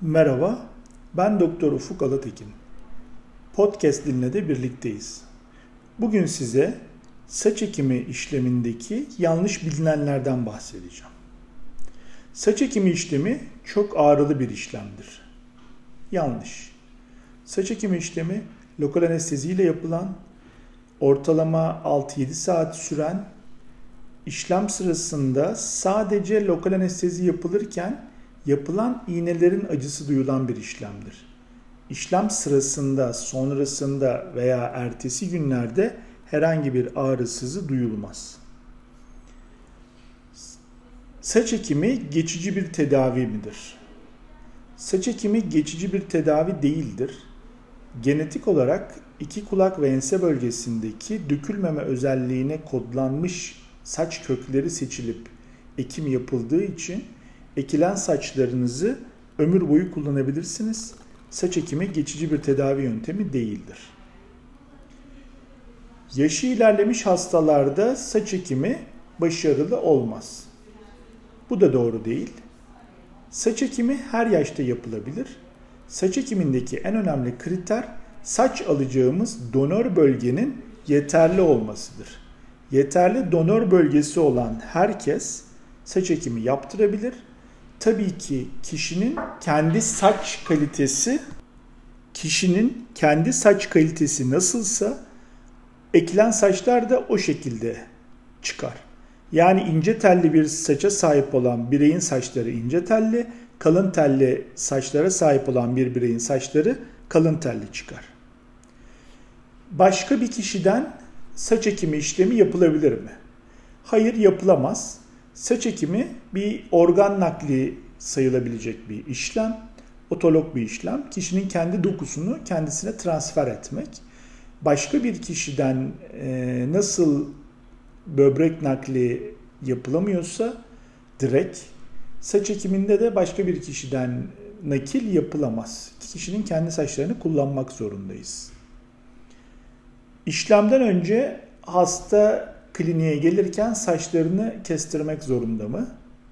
Merhaba, ben Doktor Ufuk Alatekin. Podcast Dinle'de birlikteyiz. Bugün size saç ekimi işlemindeki yanlış bilinenlerden bahsedeceğim. Saç ekimi işlemi çok ağrılı bir işlemdir. Yanlış. Saç ekimi işlemi lokal anesteziyle yapılan, ortalama 6-7 saat süren, işlem sırasında sadece lokal anestezi yapılırken yapılan iğnelerin acısı duyulan bir işlemdir. İşlem sırasında, sonrasında veya ertesi günlerde herhangi bir ağrı sızı duyulmaz. Saç ekimi geçici bir tedavi midir? Saç ekimi geçici bir tedavi değildir. Genetik olarak iki kulak ve ense bölgesindeki dökülmeme özelliğine kodlanmış saç kökleri seçilip ekim yapıldığı için ekilen saçlarınızı ömür boyu kullanabilirsiniz. Saç ekimi geçici bir tedavi yöntemi değildir. Yaşı ilerlemiş hastalarda saç ekimi başarılı olmaz. Bu da doğru değil. Saç ekimi her yaşta yapılabilir. Saç ekimindeki en önemli kriter saç alacağımız donör bölgenin yeterli olmasıdır. Yeterli donör bölgesi olan herkes saç ekimi yaptırabilir. Tabii ki kişinin kendi saç kalitesi nasılsa ekilen saçlar da o şekilde çıkar. Yani ince telli bir saça sahip olan bireyin saçları ince telli, kalın telli saçlara sahip olan bir bireyin saçları kalın telli çıkar. Başka bir kişiden saç ekimi işlemi yapılabilir mi? Hayır, yapılamaz. Saç ekimi bir organ nakli sayılabilecek bir işlem, otolog bir işlem. Kişinin kendi dokusunu kendisine transfer etmek. Başka bir kişiden nasıl böbrek nakli yapılamıyorsa direkt, saç ekiminde de başka bir kişiden nakil yapılamaz. Kişinin kendi saçlarını kullanmak zorundayız. İşlemden önce hasta kliniğe gelirken saçlarını kestirmek zorunda mı?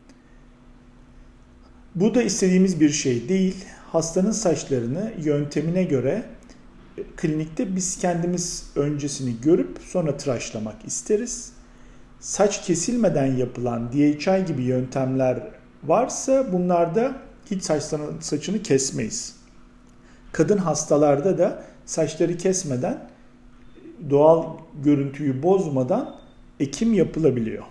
Bu da istediğimiz bir şey değil. Hastanın saçlarını yöntemine göre klinikte biz kendimiz öncesini görüp sonra tıraşlamak isteriz. Saç kesilmeden yapılan DHI gibi yöntemler varsa bunlarda hiç saçını kesmeyiz. Kadın hastalarda da saçları kesmeden, doğal görüntüyü bozmadan ekim yapılabiliyor.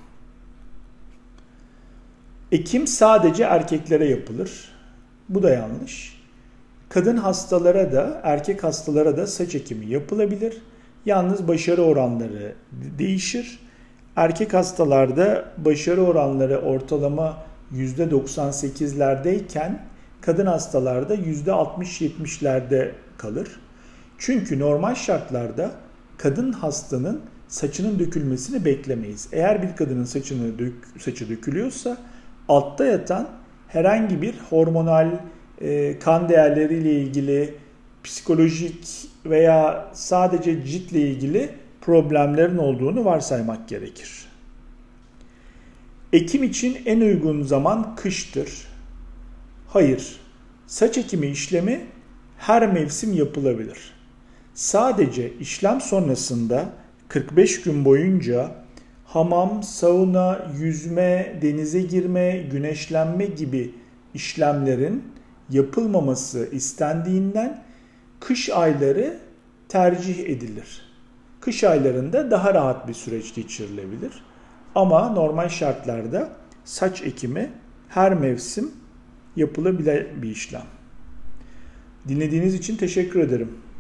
Ekim sadece erkeklere yapılır. Bu da yanlış. Kadın hastalara da, erkek hastalara da saç ekimi yapılabilir. Yalnız başarı oranları değişir. Erkek hastalarda başarı oranları ortalama %98'lerdeyken kadın hastalarda %60-70'lerde kalır. Çünkü normal şartlarda kadın hastanın saçının dökülmesini beklemeyiz. Eğer bir kadının saçı dökülüyorsa altta yatan herhangi bir hormonal, kan değerleriyle ilgili, psikolojik veya sadece ciltle ilgili problemlerin olduğunu varsaymak gerekir. Ekim için en uygun zaman kıştır. Hayır, saç ekimi işlemi her mevsim yapılabilir. Sadece işlem sonrasında 45 gün boyunca hamam, sauna, yüzme, denize girme, güneşlenme gibi işlemlerin yapılmaması istendiğinden kış ayları tercih edilir. Kış aylarında daha rahat bir süreç geçirilebilir. Ama normal şartlarda saç ekimi her mevsim yapılabilen bir işlem. Dinlediğiniz için teşekkür ederim.